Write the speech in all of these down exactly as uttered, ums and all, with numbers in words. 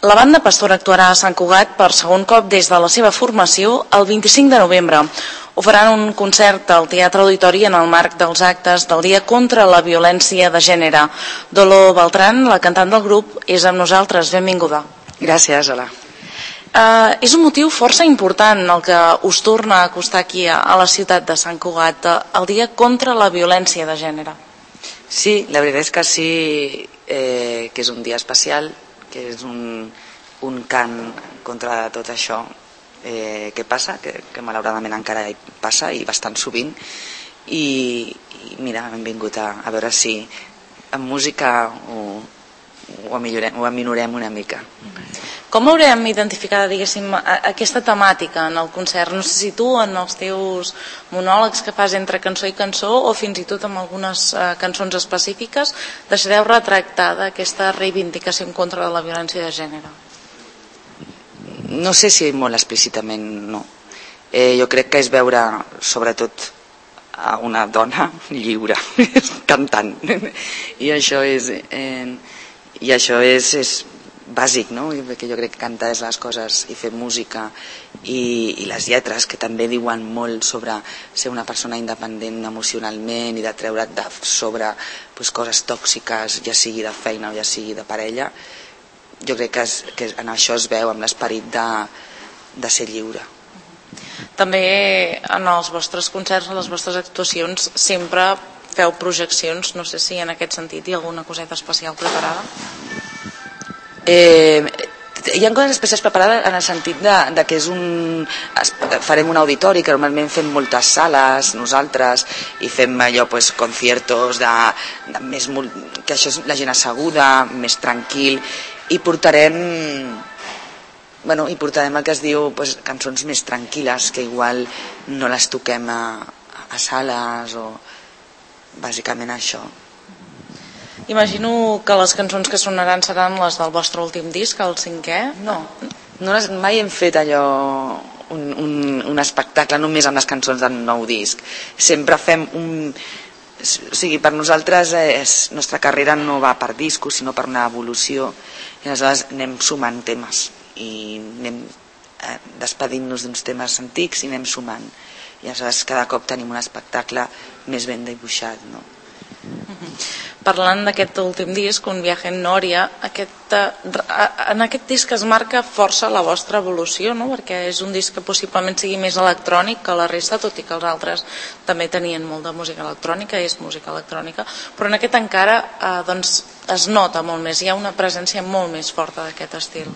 La banda Pastor actuarà a Sant Cugat per segon cop des de la seva formació el vint-i-cinc de novembre. Ho faran un concert al Teatre Auditori en el marc dels actes del Dia contra la Violència de Gènere. Dolor Beltran, la cantant del grup, és amb nosaltres. Benvinguda. Gràcies, hola. Uh, és un motiu força important el que us torna a acostar aquí a, a la ciutat de Sant Cugat, el Dia contra la Violència de Gènere. Sí, la veritat és que sí, eh, que és un dia especial, que és un, un cant contra tot això eh, que passa, que, que malauradament encara hi passa i bastant sovint, i, i mira, hem vingut a, a veure si amb música ho, ho, millorem, ho aminorem una mica. Com haurem identificat, diguéssim, aquesta temàtica en el concert? No sé si tu, en els teus monòlegs que fas entre cançó i cançó, o fins i tot amb algunes uh, cançons específiques, deixareu retractada aquesta reivindicació en contra de la violència de gènere? No sé si molt explícitament, no. Eh, jo crec que és veure, sobretot, a una dona lliure, cantant. I això és... Eh, i això és... és bàsic, no? Perquè jo crec que cantar és les coses i fer música i, i les lletres que també diuen molt sobre ser una persona independent emocionalment i de treure't de sobre pues, coses tòxiques, ja sigui de feina o ja sigui de parella. Jo crec que, es, que en això es veu, amb l'esperit de, de ser lliure. També en els vostres concerts, en les vostres actuacions, sempre feu projeccions, no sé si en aquest sentit hi ha alguna coseta especial preparada? Eh, hi ha coses especials preparades en el sentit de, de que és un, farem un auditori que normalment fem moltes sales nosaltres i fem allò pues, conciertos de, de més, que això és la gent asseguda, més tranquil, i portarem bueno, i portarem el que es diu pues, cançons més tranquil·les que igual no les toquem a, a sales o bàsicament això. Imagino que les cançons que sonaran seran les del vostre últim disc, el cinquè? No, no les, mai hem fet allò un, un, un espectacle només amb les cançons del nou disc. Sempre fem un... O sigui, per nosaltres és, nostra carrera no va per discos, sinó per una evolució, i aleshores anem sumant temes i anem eh, despedint-nos d'uns temes antics i anem sumant. I aleshores cada cop tenim un espectacle més ben dibuixat, no? Parlant d'aquest últim disc, Un viaje en Noria, aquest, en aquest disc es marca força la vostra evolució, no? Perquè és un disc que possiblement sigui més electrònic que la resta, tot i que els altres també tenien molt de música electrònica, és música electrònica, però en aquest encara eh, doncs, es nota molt més, hi ha una presència molt més forta d'aquest estil.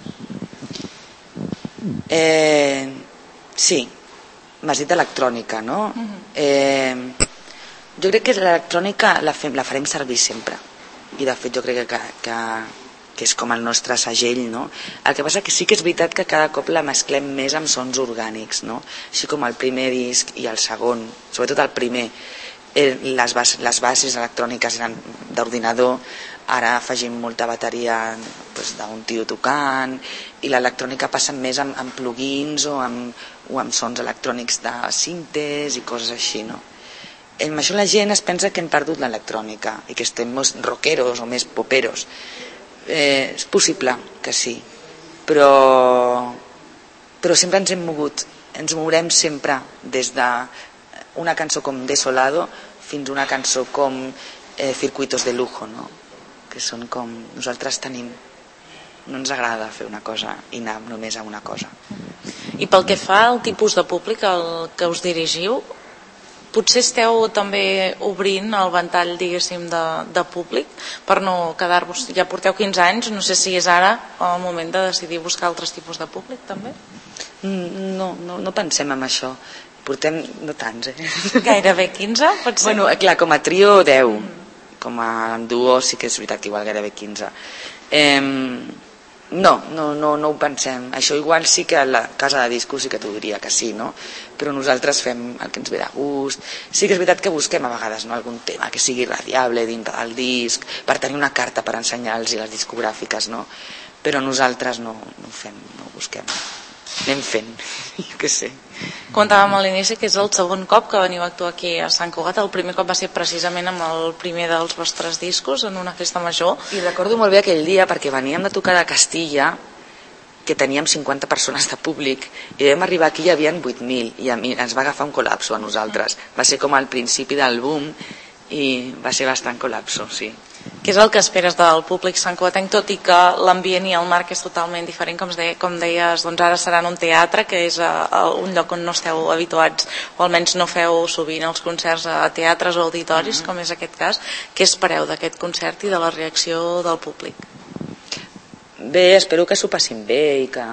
Eh, sí, m'has dit electrònica, no? Uh-huh. Eh... Jo crec que l'electrònica la, la farem servir sempre i de fet jo crec que, que, que és com el nostre segell, no? El que passa que sí que és veritat que cada cop la mesclem més amb sons orgànics, no? Així com el primer disc i el segon, sobretot el primer, eh, les, bas les bases electròniques eren d'ordinador, ara afegim molta bateria pues, d'un tio tocant i l'electrònica passa més amb, amb plugins o amb, o amb sons electrònics de cintes i coses així, no? Amb això la gent es pensa que hem perdut l'electrònica i que estem més rockeros o més poperos. Eh, és possible que sí, però, però sempre ens hem mogut, ens mourem sempre des d'una cançó com Desolado fins a una cançó com eh, Circuitos de Lujo, no? Que són com nosaltres tenim. No ens agrada fer una cosa i anar només a una cosa. I pel que fa al tipus de públic al que us dirigiu, potser esteu també obrint el ventall, diguéssim, de, de públic per no quedar-vos, ja porteu quinze anys, no sé si és ara el moment de decidir buscar altres tipus de públic també? No, no, no pensem en això, portem no tants, eh? Gairebé quinze, potser? Bueno, clar, com a trio deu, com a duo sí que és veritat que igual gairebé quinze. Eh, no, no, no, no ho pensem, això igual sí que a la casa de discos sí que t'ho diria que sí, no? Però nosaltres fem el que ens ve de gust. Sí que és veritat que busquem a vegades, no, algun tema que sigui radiable dintre del disc per tenir una carta per ensenyar-los i les discogràfiques, no? Però nosaltres no, no ho fem, no ho busquem, anem fent, jo què sé. Comentàvem a l'inici que és el segon cop que veniu a actuar aquí a Sant Cugat. El primer cop va ser precisament amb el primer dels vostres discos en una festa major. I recordo molt bé aquell dia perquè veníem de tocar de Castilla que teníem cinquanta persones de públic i vam arribar aquí i hi havia vuit mil i a mi ens va agafar un col·lapso a nosaltres. Va ser com al principi del boom i va ser bastant col·lapso, sí. Què és el que esperes del públic santcugatenc, tot i que l'ambient i el marc és totalment diferent, com, de, com deies, doncs ara serà en un teatre, que és a, a un lloc on no esteu habituats, o almenys no feu sovint els concerts a teatres o auditoris, mm-hmm. com és aquest cas. Què espereu d'aquest concert i de la reacció del públic? Bé, espero que s'ho passin bé i que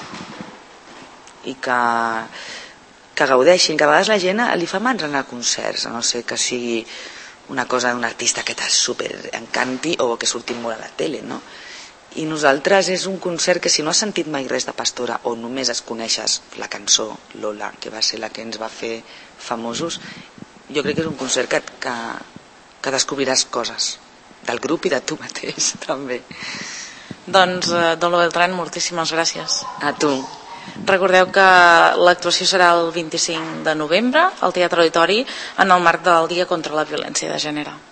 i que que gaudeixin, que a vegades la gent li fa mans anar a concerts, a no sé que sigui una cosa d'un artista que t'ha super encanti o que surti molt a la tele, no? I nosaltres és un concert que si no has sentit mai res de Pastora o només es coneixes la cançó Lola, que va ser la que ens va fer famosos, jo crec que és un concert que, que, que descobriràs coses del grup i de tu mateix també. Doncs Dolo Beltrán, moltíssimes gràcies. A tu. Recordeu que l'actuació serà el vint-i-cinc de novembre al Teatre Auditori en el marc del Dia contra la Violència de Gènere.